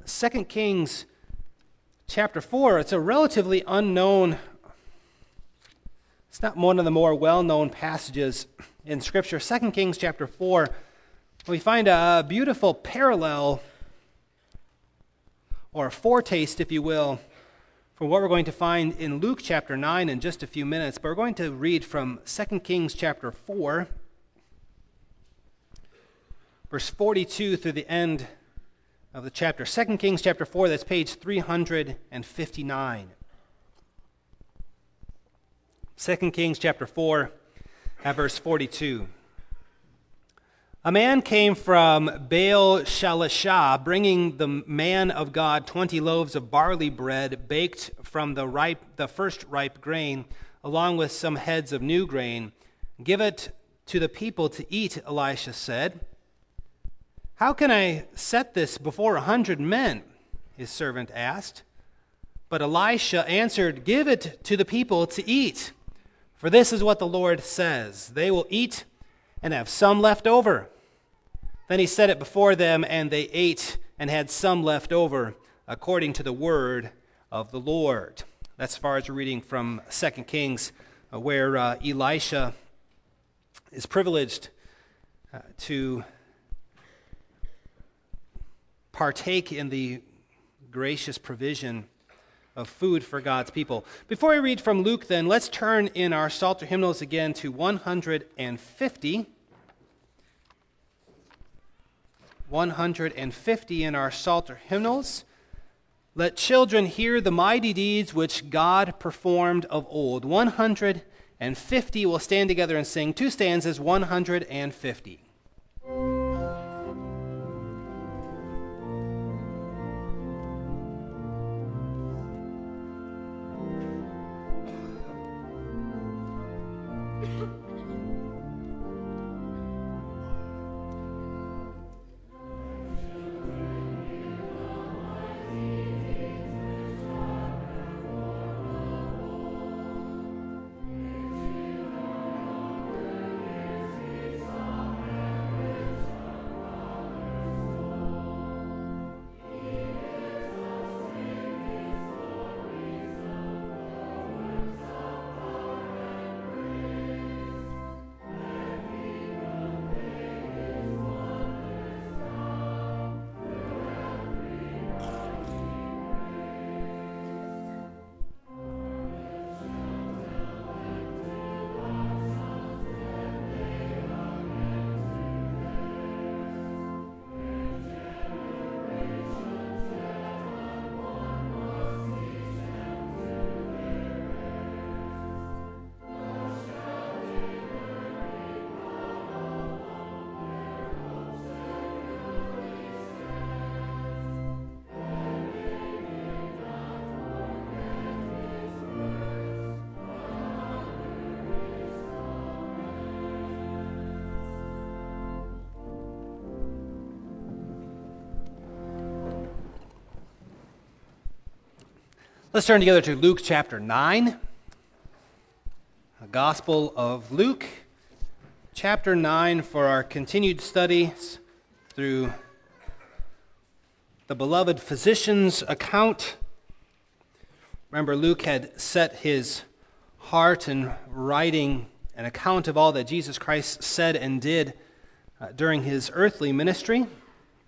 2 Kings chapter 4. It's a relatively unknown, it's not one of the more well-known passages in Scripture. 2 Kings chapter 4, we find a beautiful parallel, or a foretaste, if you will, for what we're going to find in Luke chapter 9 in just a few minutes. But we're going to read from 2 Kings chapter 4, verse 42 through the end of the chapter. 2 Kings chapter 4, that's page 359. 2 Kings chapter 4, at verse 42. A man came from Baal Shalishah, bringing the man of God 20 loaves of barley bread baked from the first ripe grain, along with some heads of new grain. Give it to the people to eat, Elisha said. How can I set this before 100 men? His servant asked. But Elisha answered, give it to the people to eat. For this is what the Lord says, they will eat and have some left over. Then he set it before them, and they ate and had some left over, according to the word of the Lord. That's as far as we're reading from 2 Kings, where Elisha is privileged to partake in the gracious provision of food for God's people. Before we read from Luke, then, let's turn in our Psalter hymnals again to 150. 150 in our Psalter hymnals. Let children hear the mighty deeds which God performed of old. 150, we'll stand together and sing two stanzas, 150. Let's turn together to Luke chapter 9, the Gospel of Luke, chapter 9, for our continued studies through the beloved physician's account. Remember, Luke had set his heart in writing an account of all that Jesus Christ said and did during his earthly ministry. And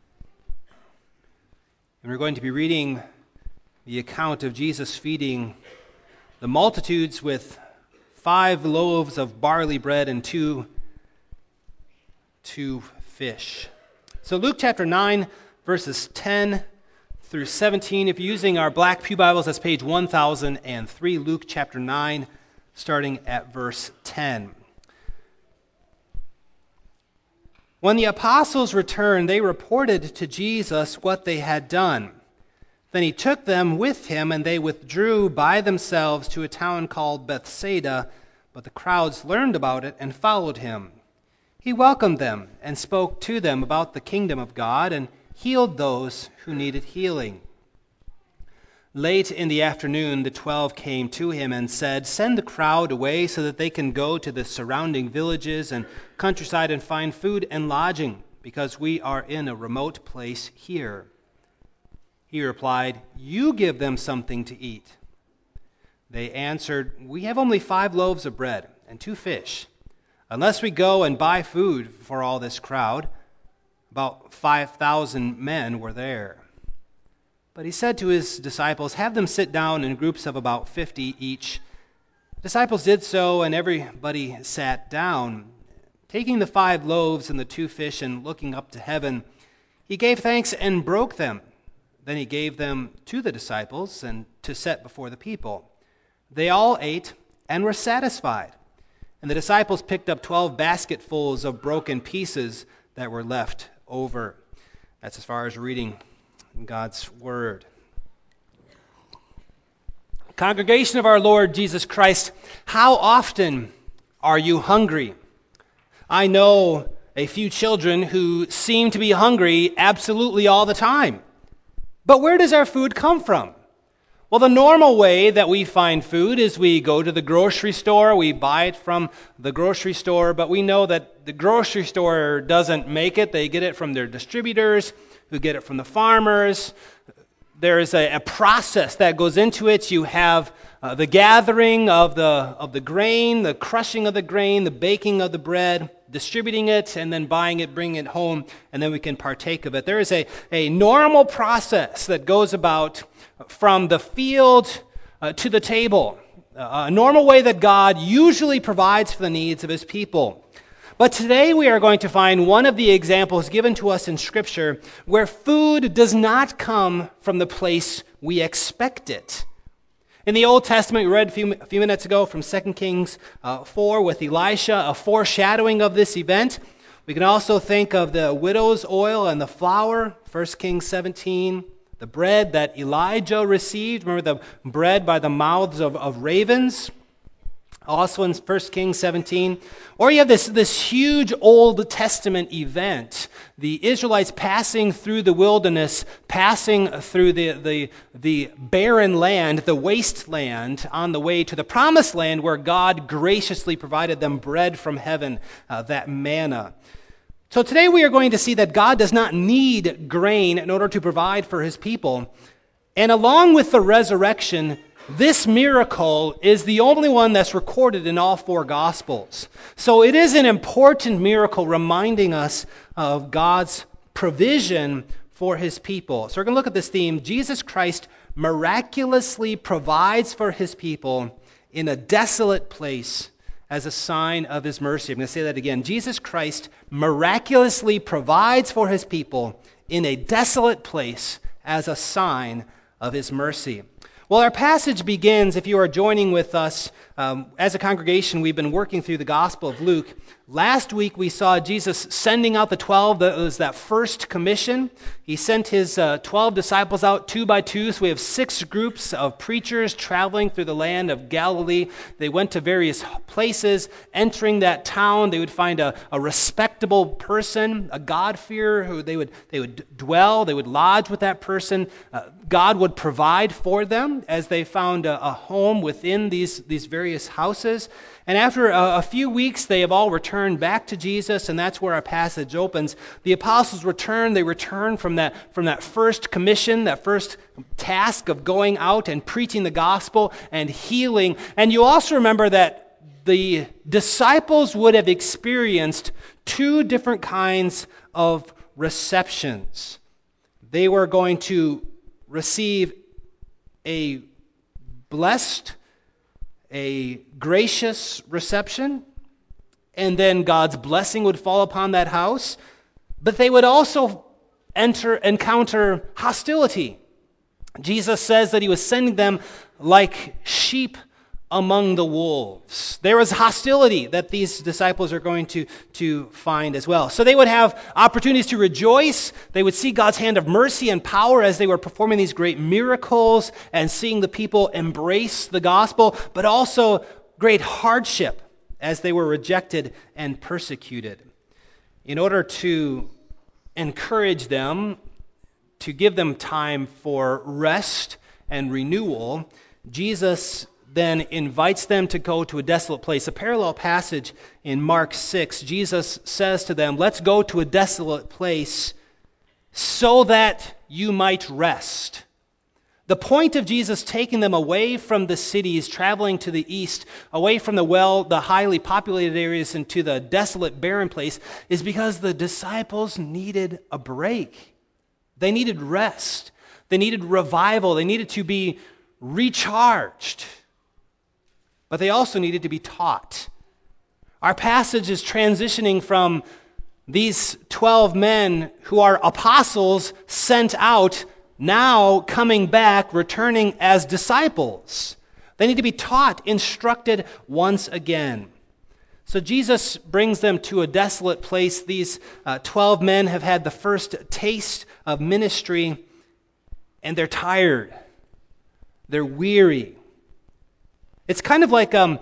we're going to be reading the account of Jesus feeding the multitudes with 5 loaves of barley bread and two fish. So Luke chapter 9, verses 10 through 17. If you're using our black pew Bibles, that's page 1003, Luke chapter 9, starting at verse 10. When the apostles returned, they reported to Jesus what they had done. Then he took them with him, and they withdrew by themselves to a town called Bethsaida, but the crowds learned about it and followed him. He welcomed them and spoke to them about the kingdom of God and healed those who needed healing. Late in the afternoon, the 12 came to him and said, "Send the crowd away so that they can go to the surrounding villages and countryside and find food and lodging, because we are in a remote place here." He replied, "You give them something to eat." They answered, "We have only 5 loaves of bread and 2 fish. Unless we go and buy food for all this crowd." About 5,000 men were there. But he said to his disciples, "Have them sit down in groups of about 50 each." The disciples did so, and everybody sat down. Taking the 5 loaves and the 2 fish and looking up to heaven, he gave thanks and broke them. Then he gave them to the disciples and to set before the people. They all ate and were satisfied. And the disciples picked up 12 basketfuls of broken pieces that were left over. That's as far as reading God's word. Congregation of our Lord Jesus Christ, how often are you hungry? I know a few children who seem to be hungry absolutely all the time. But where does our food come from? Well, the normal way that we find food is we go to the grocery store, we buy it from the grocery store, but we know that the grocery store doesn't make it. They get it from their distributors, who get it from the farmers. There is a process that goes into it. You have the gathering of the grain, the crushing of the grain, the baking of the bread, distributing it, and then buying it, bringing it home, and then we can partake of it. There is a normal process that goes about from the field to the table, a normal way that God usually provides for the needs of his people. But today we are going to find one of the examples given to us in Scripture where food does not come from the place we expect it. In the Old Testament, we read a few minutes ago from 2 Kings 4 with Elisha, a foreshadowing of this event. We can also think of the widow's oil and the flour, 1 Kings 17, the bread that Elijah received. Remember the bread by the mouths of ravens? Also in 1 Kings 17. Or you have this huge Old Testament event, the Israelites passing through the wilderness, passing through the barren land, the wasteland, on the way to the promised land where God graciously provided them bread from heaven, that manna. So today we are going to see that God does not need grain in order to provide for his people. And along with the resurrection, this miracle is the only one that's recorded in all 4 Gospels. So it is an important miracle reminding us of God's provision for his people. So we're going to look at this theme. Jesus Christ miraculously provides for his people in a desolate place as a sign of his mercy. I'm going to say that again. Jesus Christ miraculously provides for his people in a desolate place as a sign of his mercy. Well, our passage begins, if you are joining with us, as a congregation, we've been working through the Gospel of Luke. Last week, we saw Jesus sending out the 12. That was that first commission. He sent his 12 disciples out 2 by 2. So we have 6 groups of preachers traveling through the land of Galilee. They went to various places. Entering that town, they would find a respectable person, a God-fearer, who they would dwell, they would lodge with that person. God would provide for them as they found a home within these various houses. And after a few weeks, they have all returned back to Jesus, and that's where our passage opens. The apostles return. They return from that first commission, that first task of going out and preaching the gospel and healing. And you also remember that the disciples would have experienced 2 different kinds of receptions. They were going to receive a blessed, a gracious reception, and then God's blessing would fall upon that house, but they would also encounter hostility. Jesus says that he was sending them like sheep among the wolves. There was hostility that these disciples are going to find as well. So they would have opportunities to rejoice. They would see God's hand of mercy and power as they were performing these great miracles and seeing the people embrace the gospel, but also great hardship as they were rejected and persecuted. In order to encourage them, to give them time for rest and renewal, Jesus then invites them to go to a desolate place. A parallel passage in Mark 6, Jesus says to them, "Let's go to a desolate place so that you might rest. The point of Jesus taking them away from the cities, traveling to the east, away from the highly populated areas into the desolate, barren place, is because the disciples needed a break. They needed rest. They needed revival. They needed to be recharged. But they also needed to be taught. Our passage is transitioning from these 12 men who are apostles sent out, now coming back, returning as disciples. They need to be taught, instructed once again. So Jesus brings them to a desolate place. These 12 men have had the first taste of ministry, and they're tired. They're weary. It's kind of like a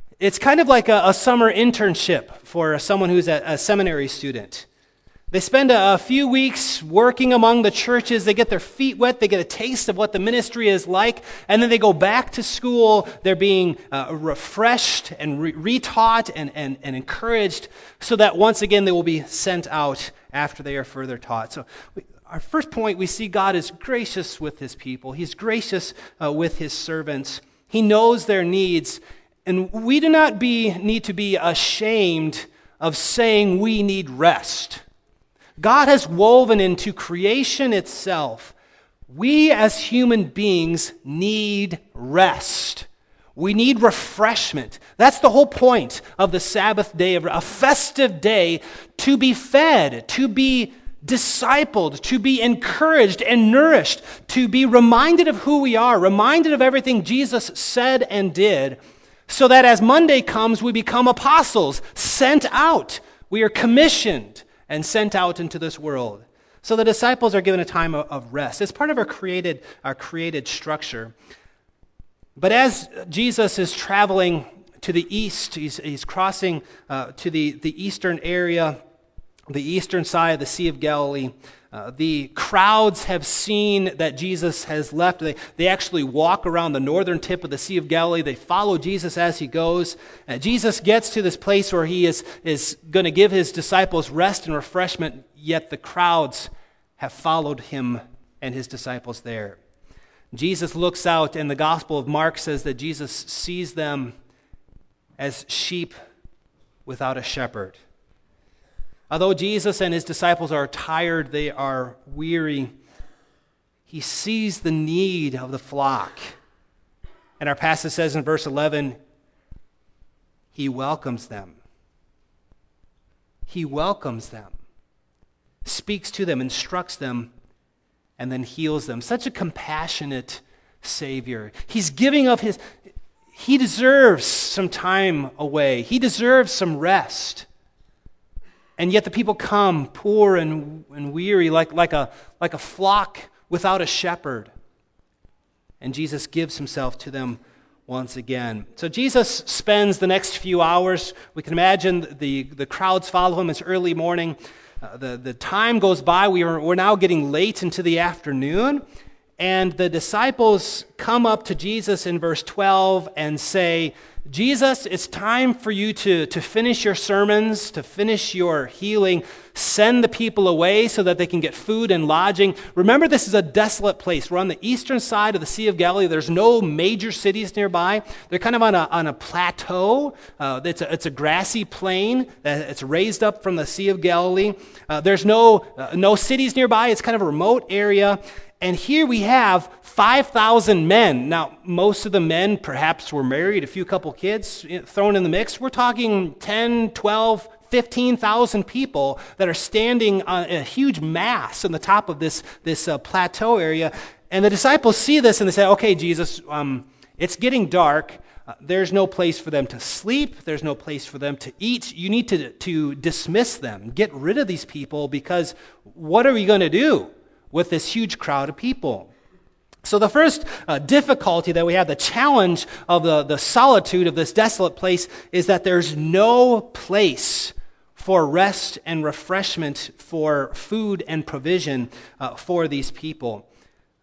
summer internship for someone who's a seminary student. They spend a few weeks working among the churches. They get their feet wet. They get a taste of what the ministry is like. And then they go back to school. They're being refreshed and retaught and encouraged so that once again they will be sent out after they are further taught. So our first point, we see God is gracious with his people. He's gracious with his servants. He knows their needs. And we do not need to be ashamed of saying we need rest. God has woven into creation itself. We as human beings need rest. We need refreshment. That's the whole point of the Sabbath day, of a festive day, to be fed, to be discipled, to be encouraged and nourished, to be reminded of who we are, reminded of everything Jesus said and did, so that as Monday comes, we become apostles, sent out. We are commissioned and sent out into this world. So the disciples are given a time of rest. It's part of our created structure. But as Jesus is traveling to the east, he's crossing to the eastern area, the eastern side of the Sea of Galilee. The crowds have seen that Jesus has left. They actually walk around the northern tip of the Sea of Galilee. They follow Jesus as he goes. Jesus gets to this place where he is going to give his disciples rest and refreshment, yet the crowds have followed him and his disciples there. Jesus looks out, and the Gospel of Mark says that Jesus sees them as sheep without a shepherd. Although Jesus and his disciples are tired, they are weary, he sees the need of the flock. And our passage says in verse 11, he welcomes them. He welcomes them, speaks to them, instructs them, and then heals them. Such a compassionate Savior. He's giving of his, he deserves some time away. He deserves some rest. And yet the people come poor and weary like a flock without a shepherd. And Jesus gives himself to them once again. So Jesus spends the next few hours. We can imagine the crowds follow him. It's early morning. The time goes by. We're now getting late into the afternoon. And the disciples come up to Jesus in verse 12 and say, Jesus, it's time for you to finish your sermons, to finish your healing. Send the people away so that they can get food and lodging. Remember, this is a desolate place. We're on the eastern side of the Sea of Galilee. There's no major cities nearby. They're kind of on a plateau. It's a grassy plain. It's raised up from the Sea of Galilee. There's no cities nearby. It's kind of a remote area. And here we have 5,000 men. Now, most of the men perhaps were married, a few couple kids thrown in the mix. We're talking 10, 12, 15,000 people that are standing on a huge mass on the top of this plateau area. And the disciples see this and they say, okay, Jesus, it's getting dark. There's no place for them to sleep. There's no place for them to eat. You need to dismiss them, get rid of these people, because what are we going to do with this huge crowd of people? So the first difficulty that we have, the challenge of the solitude of this desolate place, is that there's no place for rest and refreshment, for food and provision for these people.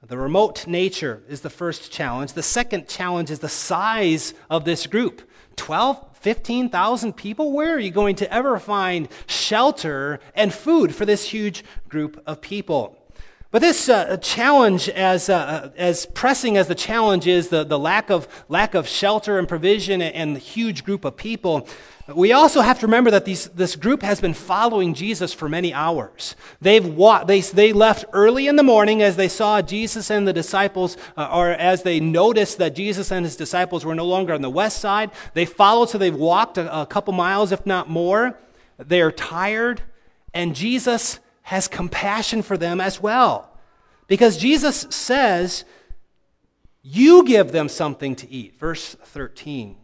The remote nature is the first challenge. The second challenge is the size of this group. 15,000 people? Where are you going to ever find shelter and food for this huge group of people? But this challenge, as pressing as the challenge is, the lack of shelter and provision and the huge group of people, we also have to remember that this group has been following Jesus for many hours. They left early in the morning as they saw Jesus and the disciples, or as they noticed that Jesus and his disciples were no longer on the west side. They followed, so they've walked a couple miles, if not more. They're tired, and Jesus has compassion for them as well. Because Jesus says, you give them something to eat. Verse 13.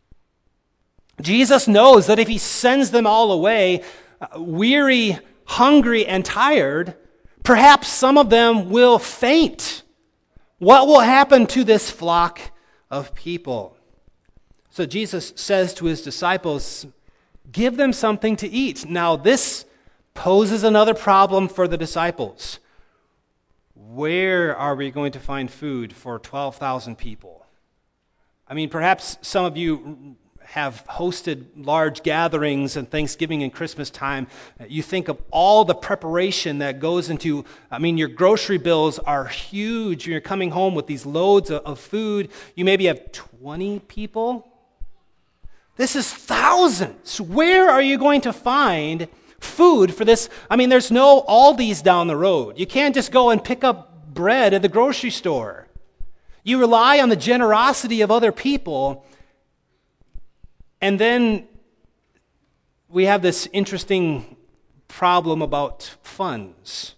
Jesus knows that if he sends them all away, weary, hungry, and tired, perhaps some of them will faint. What will happen to this flock of people? So Jesus says to his disciples, give them something to eat. Now this poses another problem for the disciples. Where are we going to find food for 12,000 people? I mean, perhaps some of you have hosted large gatherings and Thanksgiving and Christmas time. You think of all the preparation that goes into, your grocery bills are huge. You're coming home with these loads of food. You maybe have 20 people. This is thousands. Where are you going to find food for this? There's no Aldi's down the road. You can't just go and pick up bread at the grocery store. You rely on the generosity of other people. And then we have this interesting problem about funds.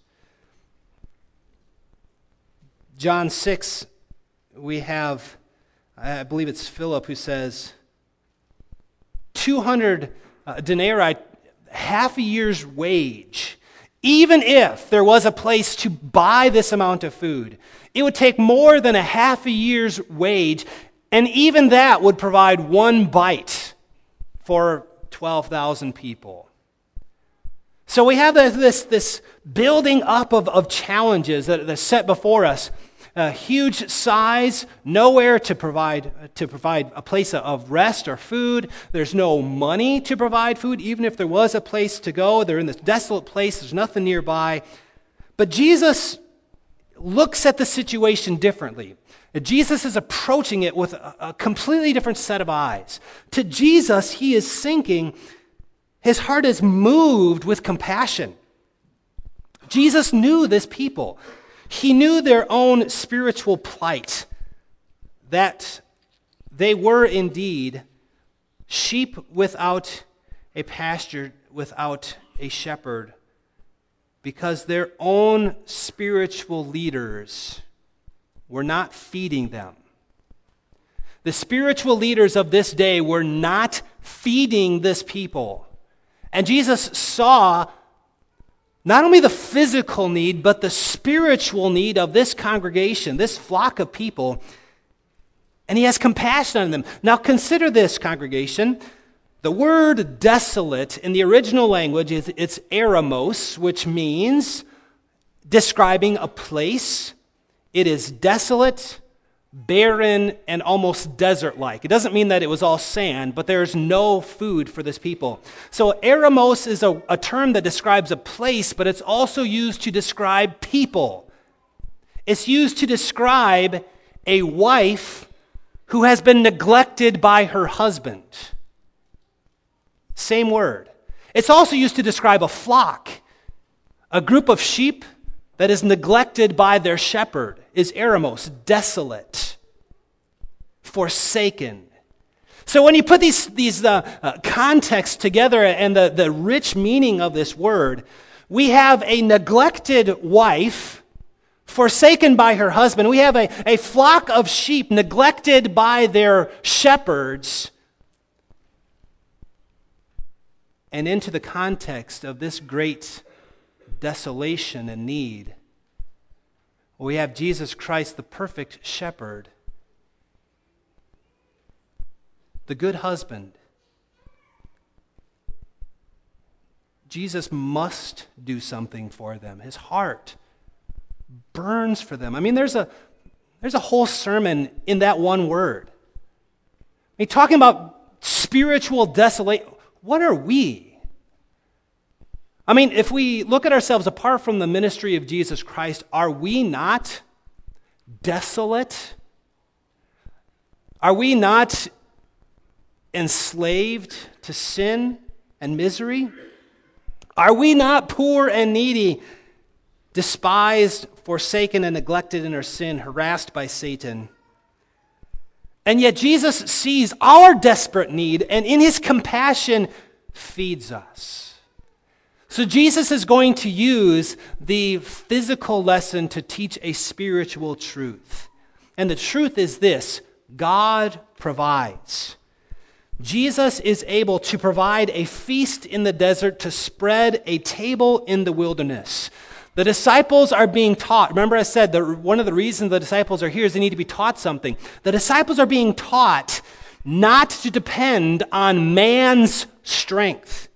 John 6, we have, I believe it's Philip who says, 200 denarii, half a year's wage. Even if there was a place to buy this amount of food, it would take more than a half a year's wage, and even that would provide one bite for 12,000 people. So we have this building up of challenges that are set before us. A huge size, nowhere to provide a place of rest or food. There's no money to provide food, even if there was a place to go. They're in this desolate place. There's nothing nearby. But Jesus looks at the situation differently. Jesus is approaching it with a completely different set of eyes. To Jesus, he is sinking. His heart is moved with compassion. Jesus knew this people. He knew their own spiritual plight, that they were indeed sheep without a pasture, without a shepherd, because their own spiritual leaders were not feeding them. The spiritual leaders of this day were not feeding this people. And Jesus saw not only the physical need, but the spiritual need of this congregation, this flock of people, and he has compassion on them. Now consider this, congregation. The word desolate in the original language it's eremos, which means describing a place. It is desolate, barren, and almost desert-like. It doesn't mean that it was all sand, but there's no food for this people. So eremos is a term that describes a place, but it's also used to describe people. It's used to describe a wife who has been neglected by her husband. Same word. It's also used to describe a flock, a group of sheep that is neglected by their shepherd, is eremos, desolate, forsaken. So when you put these contexts together and the rich meaning of this word, we have a neglected wife, forsaken by her husband. We have a flock of sheep neglected by their shepherds. And into the context of this great desolation and need, we have Jesus Christ, the perfect shepherd, the good husband. Jesus must do something for them. His heart burns for them. I mean, there's a whole sermon in that one word. I mean, talking about spiritual desolation, what are we? I mean, if we look at ourselves apart from the ministry of Jesus Christ, are we not desolate? Are we not enslaved to sin and misery? Are we not poor and needy, despised, forsaken, and neglected in our sin, harassed by Satan? And yet Jesus sees our desperate need and in his compassion feeds us. So Jesus is going to use the physical lesson to teach a spiritual truth. And the truth is this: God provides. Jesus is able to provide a feast in the desert, to spread a table in the wilderness. The disciples are being taught. Remember I said that one of the reasons the disciples are here is they need to be taught something. The disciples are being taught not to depend on man's strength.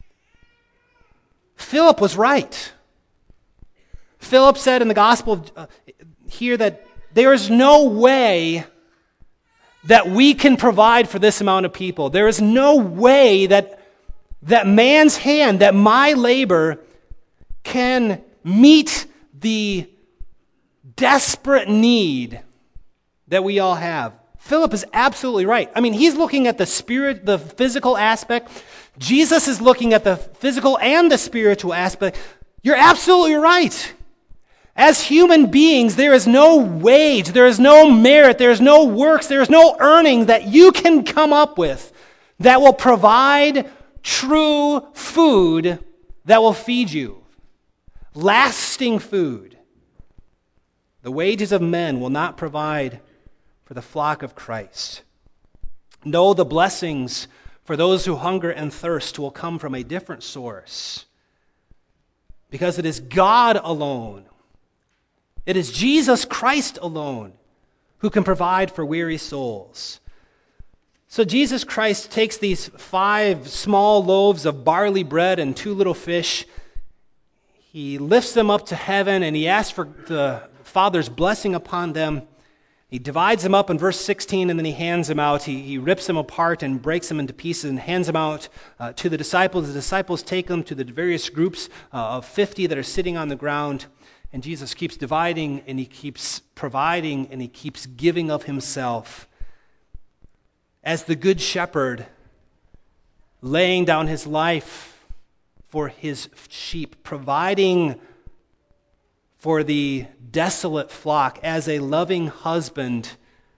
Philip was right. Philip said in the gospel here that there is no way that we can provide for this amount of people. There is no way that man's hand, that my labor can meet the desperate need that we all have. Philip is absolutely right. I mean, he's looking at the physical aspect. Jesus is looking at the physical and the spiritual aspect. You're absolutely right. As human beings, there is no wage, there is no merit, there is no works, there is no earning that you can come up with that will provide true food that will feed you. Lasting food. The wages of men will not provide for the flock of Christ. No, the blessings for those who hunger and thirst will come from a different source. Because it is God alone, it is Jesus Christ alone who can provide for weary souls. So Jesus Christ takes these 5 small loaves of barley bread and 2 little fish. He lifts them up to heaven and he asks for the Father's blessing upon them. He divides them up in verse 16 and then he hands them out. He rips them apart and breaks them into pieces and hands them out to the disciples. The disciples take them to the various groups of 50 that are sitting on the ground. And Jesus keeps dividing and he keeps providing and he keeps giving of himself. As the good shepherd, laying down his life for his sheep, providing for the desolate flock, as a loving husband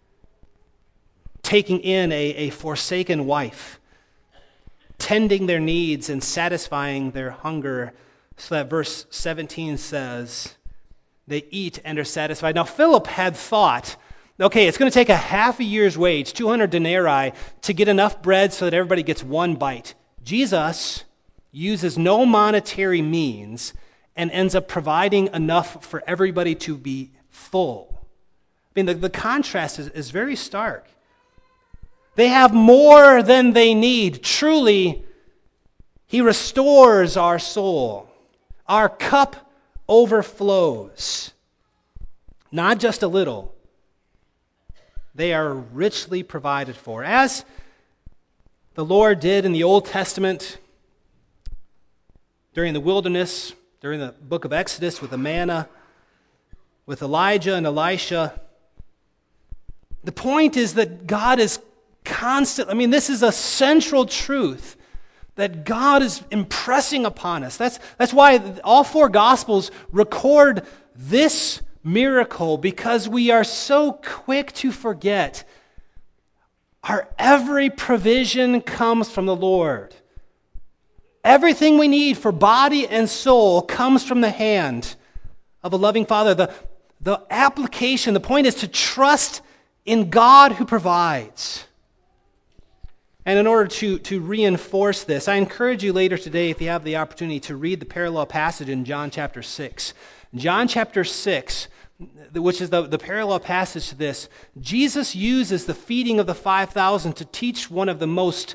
taking in a forsaken wife, tending their needs and satisfying their hunger, so that verse 17 says, they eat and are satisfied. Now, Philip had thought, okay, it's going to take a half a year's wage, 200 denarii, to get enough bread so that everybody gets one bite. Jesus uses no monetary means and ends up providing enough for everybody to be full. I mean, the contrast is very stark. They have more than they need. Truly, he restores our soul. Our cup overflows. Not just a little. They are richly provided for. As the Lord did in the Old Testament, during the wilderness, during the book of Exodus with the manna, with Elijah and Elisha. The point is that God is constant. I mean, this is a central truth that God is impressing upon us. That's why all 4 Gospels record this miracle, because we are so quick to forget our every provision comes from the Lord. Everything we need for body and soul comes from the hand of a loving Father. The application, the point is to trust in God who provides. And in order to reinforce this, I encourage you later today, if you have the opportunity, to read the parallel passage in John chapter 6. John chapter 6, which is the parallel passage to this, Jesus uses the feeding of the 5,000 to teach one of the most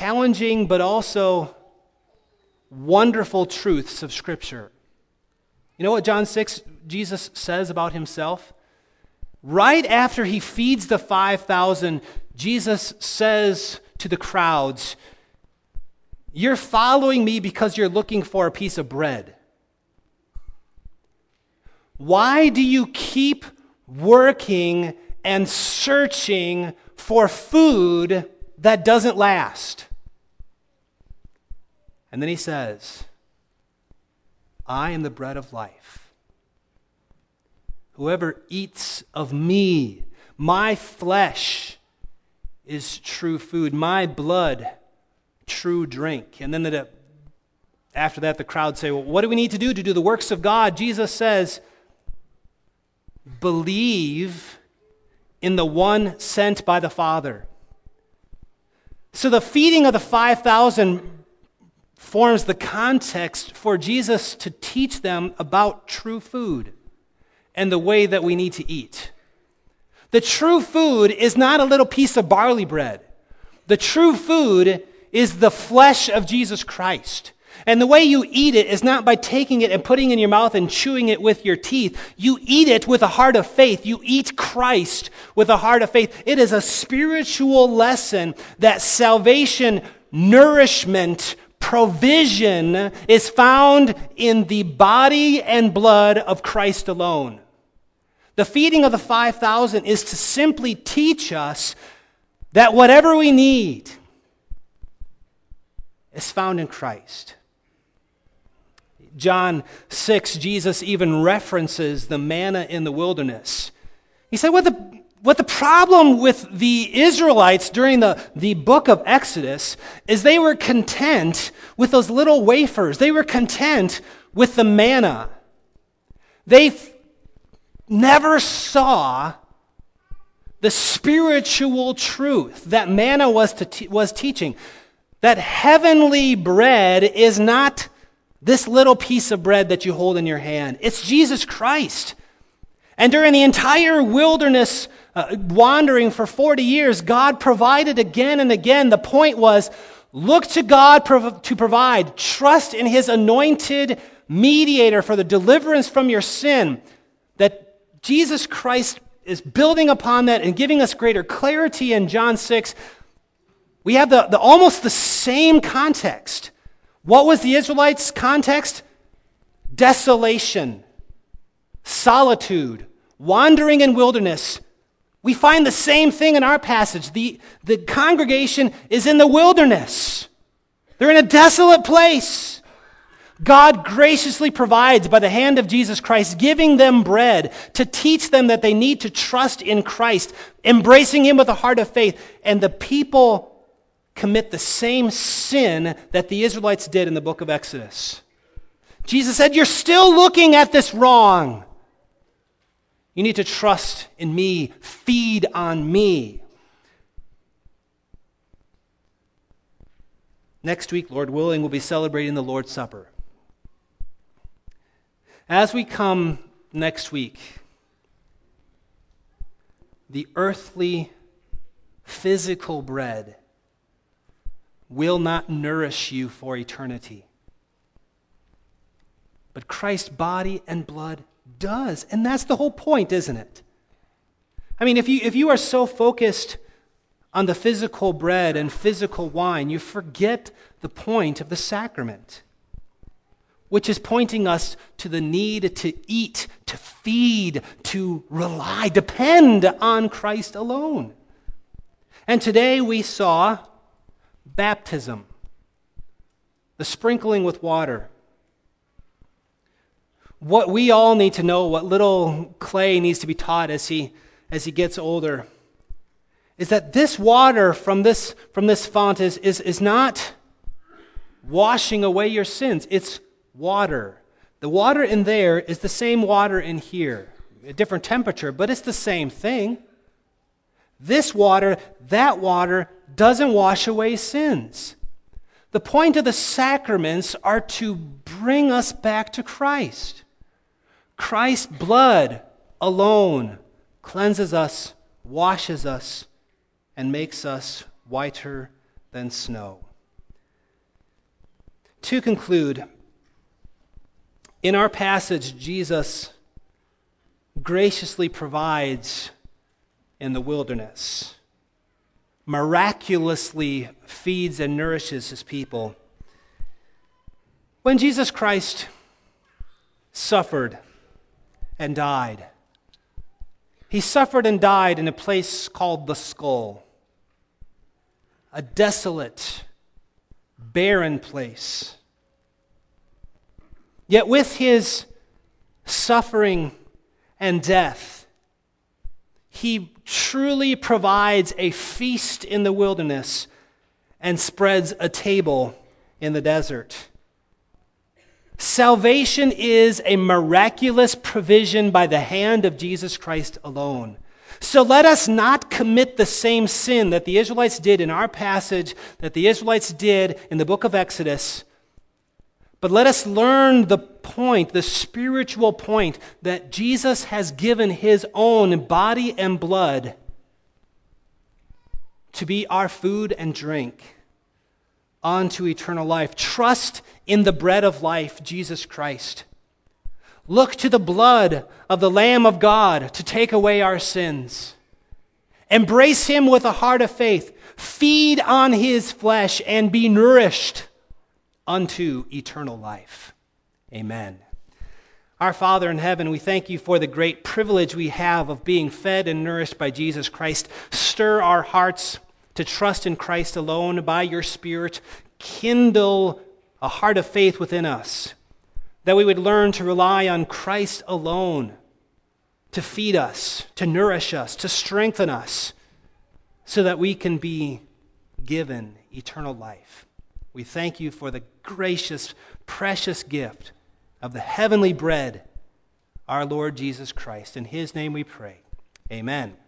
challenging but also wonderful truths of Scripture. You know what John 6, Jesus says about himself? Right after he feeds the 5,000, Jesus says to the crowds, "You're following me because you're looking for a piece of bread. Why do you keep working and searching for food that doesn't last?" And then he says, "I am the bread of life. Whoever eats of me, my flesh is true food, my blood true drink." And then after that, the crowd say, "Well, what do we need to do the works of God?" Jesus says, "Believe in the one sent by the Father." So the feeding of the 5,000 forms the context for Jesus to teach them about true food and the way that we need to eat. The true food is not a little piece of barley bread. The true food is the flesh of Jesus Christ. And the way you eat it is not by taking it and putting it in your mouth and chewing it with your teeth. You eat it with a heart of faith. You eat Christ with a heart of faith. It is a spiritual lesson that salvation, nourishment, provision is found in the body and blood of Christ alone. The feeding of the 5,000 is to simply teach us that whatever we need is found in Christ. John 6, Jesus even references the manna in the wilderness. He said what the problem with the Israelites during the book of Exodus is they were content with those little wafers. They were content with the manna. They never saw the spiritual truth that manna was teaching. That heavenly bread is not this little piece of bread that you hold in your hand. It's Jesus Christ. And during the entire wilderness wandering for 40 years, God provided again and again. The point was, look to God to provide. Trust in His anointed mediator for the deliverance from your sin. That Jesus Christ is building upon that and giving us greater clarity in John 6. We have the almost the same context. What was the Israelites' context? Desolation, solitude, wandering in wilderness. We find the same thing in our passage. The congregation is in the wilderness. They're in a desolate place. God graciously provides by the hand of Jesus Christ, giving them bread to teach them that they need to trust in Christ, embracing Him with a heart of faith. And the people commit the same sin that the Israelites did in the book of Exodus. Jesus said, "You're still looking at this wrong. You need to trust in me, feed on me." Next week, Lord willing, we'll be celebrating the Lord's Supper. As we come next week, the earthly, physical bread will not nourish you for eternity. But Christ's body and blood does. And that's the whole point, isn't it? I mean, if you are so focused on the physical bread and physical wine, you forget the point of the sacrament, which is pointing us to the need to eat, to feed, to rely, depend on Christ alone. And today we saw baptism, the sprinkling with water. What we all need to know, what little Clay needs to be taught as he gets older, is that this water from this font is not washing away your sins. It's water. The water in there is the same water in here, a different temperature, but it's the same thing. This water, that water, doesn't wash away sins. The point of the sacraments are to bring us back to Christ. Christ's blood alone cleanses us, washes us, and makes us whiter than snow. To conclude, In our passage, Jesus graciously provides in the wilderness, miraculously feeds and nourishes his people. When Jesus Christ suffered and died, he suffered and died in a place called the Skull, a desolate, barren place. Yet with his suffering and death, he truly provides a feast in the wilderness and spreads a table in the desert. Salvation is a miraculous provision by the hand of Jesus Christ alone. So let us not commit the same sin that the Israelites did in our passage, that the Israelites did in the book of Exodus, but let us learn the point, the spiritual point, that Jesus has given his own body and blood to be our food and drink unto eternal life. Trust in the bread of life, Jesus Christ. Look to the blood of the Lamb of God to take away our sins. Embrace him with a heart of faith. Feed on his flesh and be nourished unto eternal life. Amen. Our Father in heaven, we thank you for the great privilege we have of being fed and nourished by Jesus Christ. Stir our hearts to trust in Christ alone by your Spirit. Kindle a heart of faith within us, that we would learn to rely on Christ alone to feed us, to nourish us, to strengthen us, so that we can be given eternal life. We thank you for the gracious, precious gift of the heavenly bread, our Lord Jesus Christ. In his name we pray. Amen.